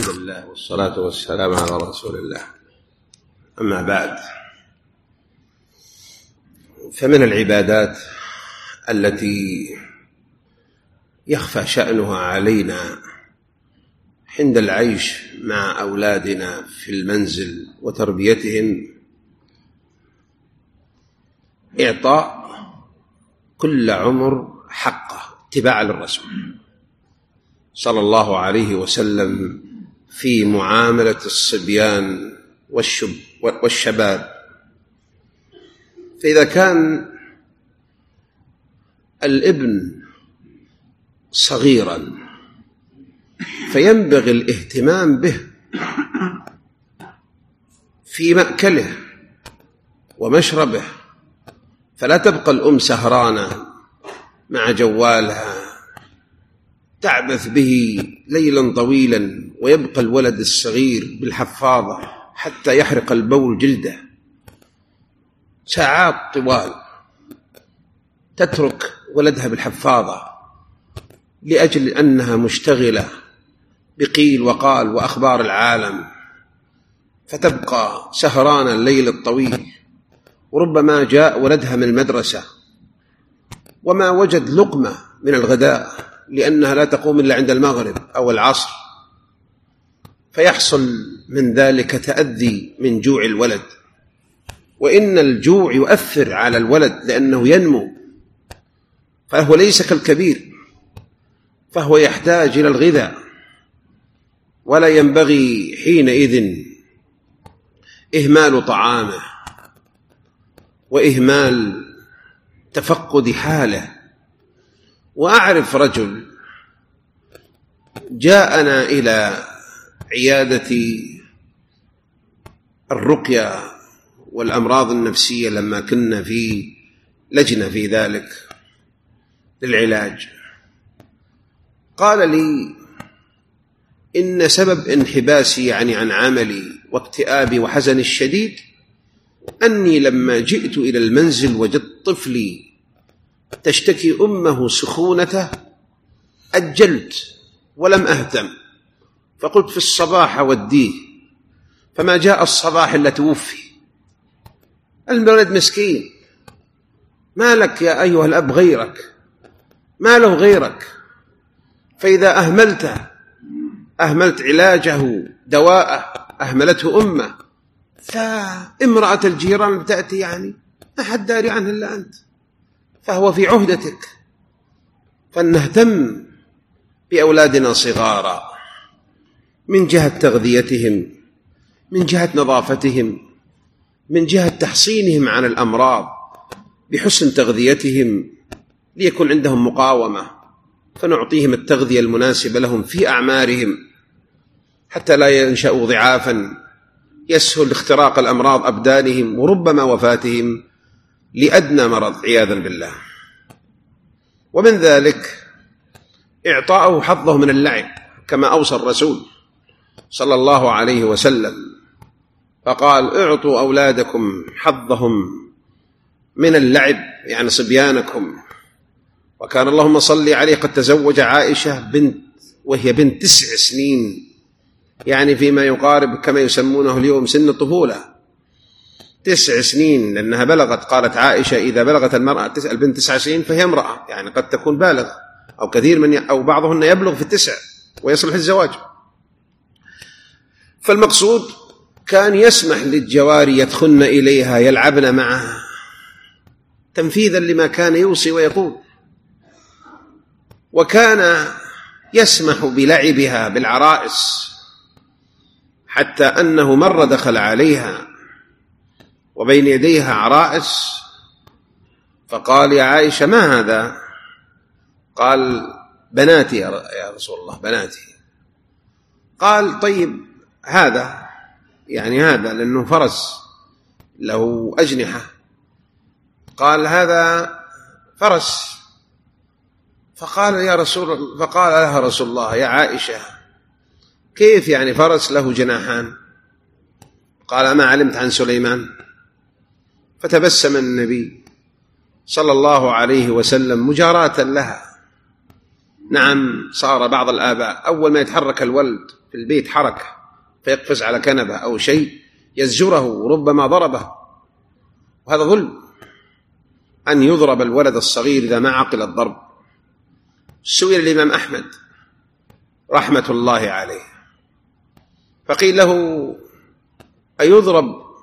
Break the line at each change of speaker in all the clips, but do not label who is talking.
الحمد لله والصلاة والسلام على رسول الله. أما بعد، فمن العبادات التي يخفى شأنها علينا عند العيش مع أولادنا في المنزل وتربيتهم إعطاء كل عمر حقه اتباعا للرسول صلى الله عليه وسلم في معاملة الصبيان والشباب. فإذا كان الابن صغيرا فينبغي الاهتمام به في مأكله ومشربه، فلا تبقى الأم سهرانة مع جوالها تعبث به ليلا طويلا، ويبقى الولد الصغير بالحفاضة حتى يحرق البول جلده ساعات طوال، تترك ولدها بالحفاضة لأجل أنها مشتغلة بقيل وقال وأخبار العالم، فتبقى سهرانة الليل الطويل، وربما جاء ولدها من المدرسة وما وجد لقمة من الغداء لأنها لا تقوم إلا عند المغرب أو العصر، فيحصل من ذلك تأذي من جوع الولد. وإن الجوع يؤثر على الولد لأنه ينمو، فهو ليس كالكبير، فهو يحتاج إلى الغذاء، ولا ينبغي حينئذ إهمال طعامه وإهمال تفقد حاله. وأعرف رجل جاءنا إلى عيادة الرقية والأمراض النفسية لما كنا في لجنة في ذلك للعلاج، قال لي إن سبب انحباسي عن عملي واكتئابي وحزني الشديد أني لما جئت إلى المنزل وجدت طفلي تشتكي أمه سخونته أجلت ولم أهتم، فقلت في الصباح أوديه، فما جاء الصباح إلا توفي. الولد مسكين، ما لك يا أيها الأب غيرك، ما له غيرك. فإذا أهملت علاجه دواءه أهملته أمه، فامرأة الجيران بتأتي يعني ما حد داري عنه إلا أنت، فهو في عهدتك. فلنهتم بأولادنا صغارا من جهة تغذيتهم، من جهة نظافتهم، من جهة تحصينهم عن الأمراض بحسن تغذيتهم ليكون عندهم مقاومة، فنعطيهم التغذية المناسبة لهم في أعمارهم حتى لا ينشأوا ضعافا يسهل اختراق الأمراض أبدانهم وربما وفاتهم لأدنى مرض عياذا بالله. ومن ذلك إعطاءه حظه من اللعب كما أوصى الرسول صلى الله عليه وسلم، فقال اعطوا أولادكم حظهم من اللعب، يعني صبيانكم. وكان اللهم صل عليه قد تزوج عائشة وهي بنت 9 سنين، يعني فيما يقارب كما يسمونه اليوم سن الطفولة، 9 سنين، لأنها بلغت. قالت عائشة إذا بلغت المرأة البنت 9 سنين فهي امرأة، يعني قد تكون بالغة، أو كثير أو بعضهن يبلغ في 9 ويصلح الزواج. فالمقصود كان يسمح للجواري يدخلن إليها يلعبن معها تنفيذا لما كان يوصي ويقول، وكان يسمح بلعبها بالعرائس، حتى أنه مرة دخل عليها وبين يديها عرائس فقال يا عائشة ما هذا؟ قال بناتي يا رسول الله، بناتي. قال طيب هذا، يعني هذا لأنه فرس له أجنحة، قال هذا فرس. فقال لها رسول الله يا عائشة كيف يعني فرس له جناحان؟ قال ما علمت عن سليمان؟ فتبسم النبي صلى الله عليه وسلم مجاراة لها نعم، صار بعض الآباء أول ما يتحرك الولد في البيت حركة فيقفز على كنبة أو شيء يزجره وربما ضربه، وهذا ظلم أن يضرب الولد الصغير إذا ما عقل الضرب. سئل الإمام أحمد رحمة الله عليه فقيل له: أيضرب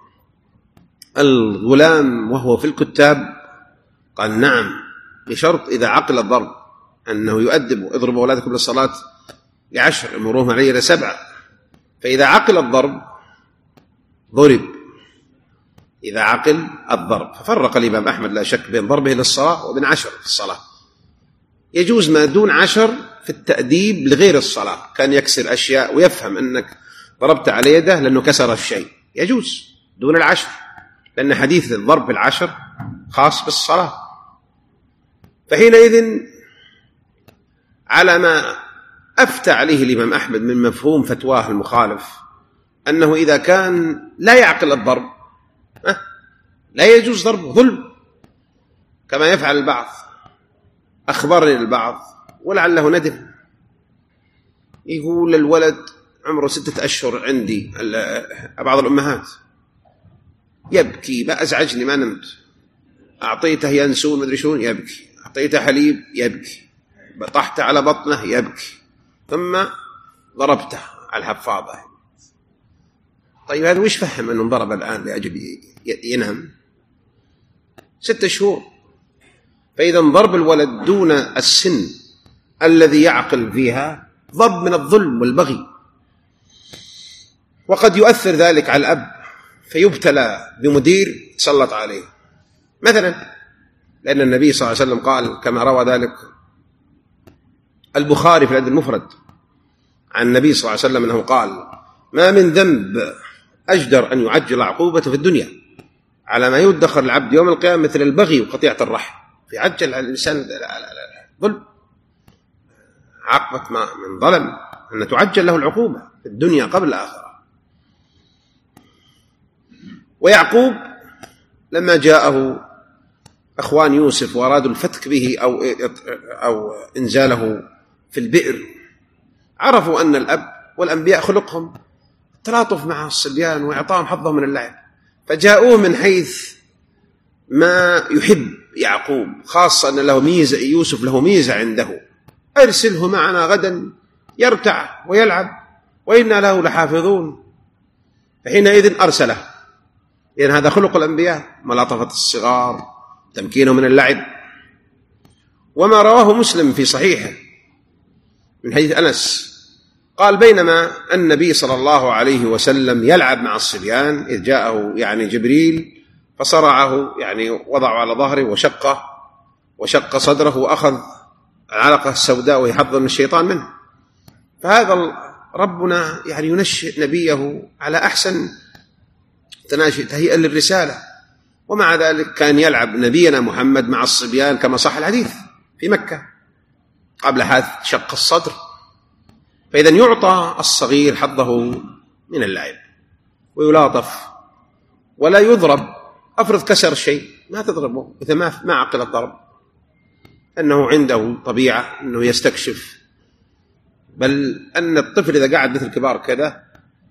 الغلام وهو في الكتاب؟ قال: نعم، بشرط إذا عقل الضرب، أنه يؤدب: اضربوا أولادكم للصلاة ل10 امروهم عليه ل7. فإذا عقل الضرب ضرب، إذا عقل الضرب. ففرق الإمام أحمد لا شك بين ضربه للصلاة وبين 10 في الصلاة. يجوز ما دون 10 في التأديب لغير الصلاة، كان يكسر أشياء ويفهم أنك ضربت على يده لأنه كسر الشيء، يجوز دون 10، لأن حديث الضرب 10 خاص بالصلاة. فحينئذ على ما أفتى عليه الإمام أحمد من مفهوم فتواه المخالف أنه إذا كان لا يعقل الضرب لا يجوز ضربه، ظلم كما يفعل البعض. أخبرني البعض ولعله ندم، يقول الولد عمره 6 أشهر عندي، بعض الأمهات، يبكي، ما أزعجني، ما نمت، أعطيته ينسون مدري شون يبكي، أعطيته حليب يبكي، طحت على بطنه يبكي، ثم ضربته على الحفاضة. طيب هذا وش فهم أنه انضرب الآن لأجل ينام؟ 6 شهور. فإذا ضرب الولد دون السن الذي يعقل فيها ضرب من الظلم والبغي، وقد يؤثر ذلك على الأب فيبتلى بمدير تسلط عليه مثلا، لأن النبي صلى الله عليه وسلم قال كما روى ذلك البخاري في الأدب المفرد عن النبي صلى الله عليه وسلم أنه قال: ما من ذنب أجدر أن يعجل عقوبته في الدنيا على ما يدخر العبد يوم القيامة مثل البغي وقطيعة الرحم. في عجل على الإنسان ظلم، عقبة ما من ظلم أن تعجل له العقوبة في الدنيا قبل الآخرة. ويعقوب لما جاءه أخوان يوسف وأرادوا الفتك به أو إنزاله في البئر، عرفوا أن الأب والأنبياء خلقهم تلاطف مع الصبيان وإعطاهم حظهم من اللعب، فجاءوه من حيث ما يحب يعقوب، خاصة أن له ميزة، يوسف له ميزة عنده: أرسله معنا غدا يرتع ويلعب وإنا له لحافظون. فحينئذ أرسله، لأن هذا خلق الأنبياء، ملاطفة الصغار، تمكينه من اللعب. وما رواه مسلم في صحيحه من حديث أنس قال: بينما النبي صلى الله عليه وسلم يلعب مع الصبيان إذ جاءه جبريل فصرعه، وضعه على ظهره وشق صدره وأخذ العلقة السوداء وهي حظ من الشيطان منه. فهذا ربنا ينشئ نبيه على أحسن تهيئا للرسالة، ومع ذلك كان يلعب نبينا محمد مع الصبيان كما صح الحديث في مكة قبل حادث شق الصدر. فإذا يعطى الصغير حظه من اللعب ويلاطف ولا يضرب. أفرض كسر شيء ما تضربه إذا ما عقل الضرب، أنه عنده طبيعة أنه يستكشف، بل أن الطفل إذا قاعد مثل الكبار كذا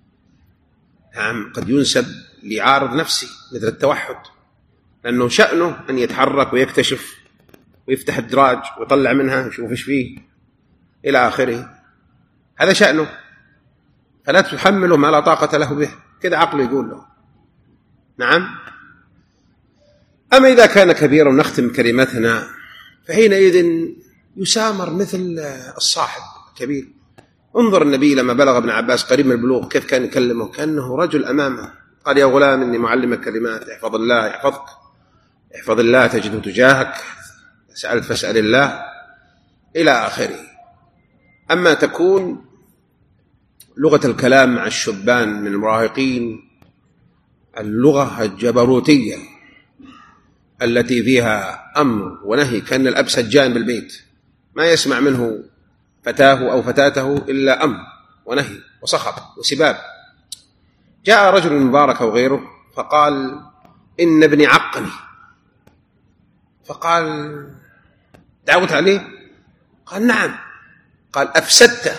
قد ينسب لعارض نفسي مثل التوحد، لأنه شأنه أن يتحرك ويكتشف ويفتح الدراج ويطلع منها يشوف ايش فيه إلى آخره، هذا شأنه، فلا تحمله ما لا طاقة له به، كذا عقله يقول له. نعم. أما إذا كان كبيرا، ونختم كلمتنا، فحينئذ يسامر مثل الصاحب الكبير. انظر النبي لما بلغ ابن عباس قريب من البلوغ كيف كان يكلمه كأنه رجل أمامه، قال: يا غلام إني معلمك كلمات، احفظ الله يحفظك، احفظ الله تجده تجاهك، سألت فاسأل الله، إلى آخره. أما تكون لغة الكلام مع الشبان من المراهقين اللغة الجبروتية التي فيها أمر ونهي، كأن الأب سجان بالبيت ما يسمع منه فتاه أو فتاته إلا أمر ونهي وصخب وسباب. جاء رجل مبارك أو غيره فقال: إن ابني عقني. فقال: دعوت عليه؟ قال: نعم. قال أفسدته،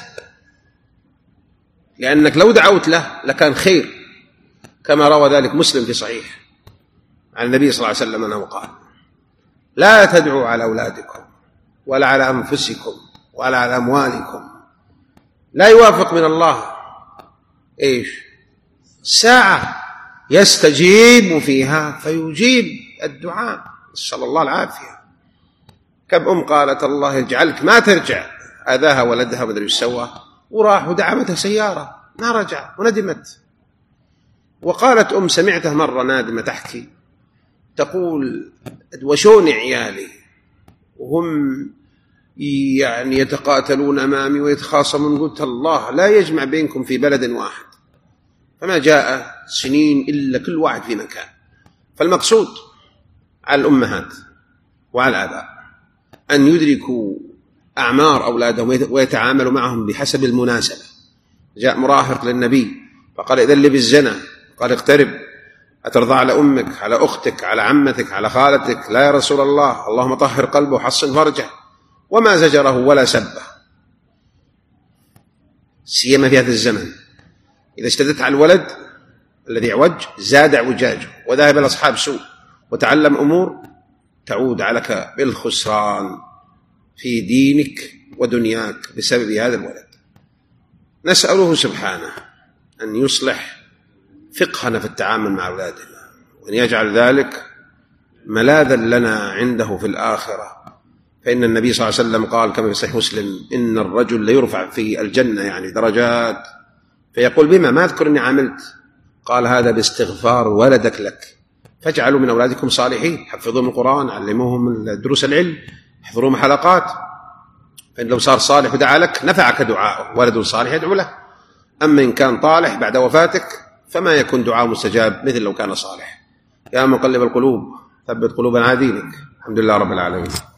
لأنك لو دعوت له لكان خير، كما روى ذلك مسلم في صحيح عن النبي صلى الله عليه وسلم أنه قال: لا تدعوا على أولادكم ولا على أنفسكم ولا على أموالكم، لا يوافق من الله ساعة يستجيب فيها فيجيب الدعاء، نسأل الله العافية. كم قالت الله يجعلك ما ترجع، أذاها ولدها مدري ايش سوى، وراح ودعمته سيارة ما رجع وندمت. وقالت سمعتها مرة نادمة تحكي تقول: وشون عيالي وهم يعني يتقاتلون أمامي ويتخاصمون، قلت الله لا يجمع بينكم في بلد واحد، فما جاء سنين إلا كل واحد في مكان. فالمقصود على الأمهات وعلى الآباء أن يدركوا أعمار أولادهم ويتعاملوا معهم بحسب المناسبة. جاء مراهق للنبي فقال: إذن لي بالزنا، قال: اقترب، أترضى على أمك، على أختك، على عمتك، على خالتك؟ لا يا رسول الله، اللهم طهر قلبه وحصن فرجه. وما زجره ولا سبه، سيما في هذا الزمن إذا اشتدت على الولد الذي اعوج زاد اعوجاجه وذهب إلى أصحاب سوء وتعلم أمور تعود عليك بالخسران في دينك ودنياك بسبب هذا الولد. نسأله سبحانه أن يصلح فقهنا في التعامل مع أولادنا، وأن يجعل ذلك ملاذا لنا عنده في الآخرة. فإن النبي صلى الله عليه وسلم قال كما في صحيح مسلم: إن الرجل ليرفع في الجنة يعني درجات، فيقول: بما؟ ما أذكر أني عملت. قال: هذا باستغفار ولدك لك. فاجعلوا من أولادكم صالحين، حفظوهم القرآن، علموهم دروس العلم، احضروهم حلقات، فإن لو صار صالح ودعا لك نفعك دعاءه، ولد صالح يدعو له. أما إن كان طالح بعد وفاتك فما يكون دعاء مستجاب مثل لو كان صالح. يا مقلب القلوب ثبت قلوبنا على دينك. الحمد لله رب العالمين.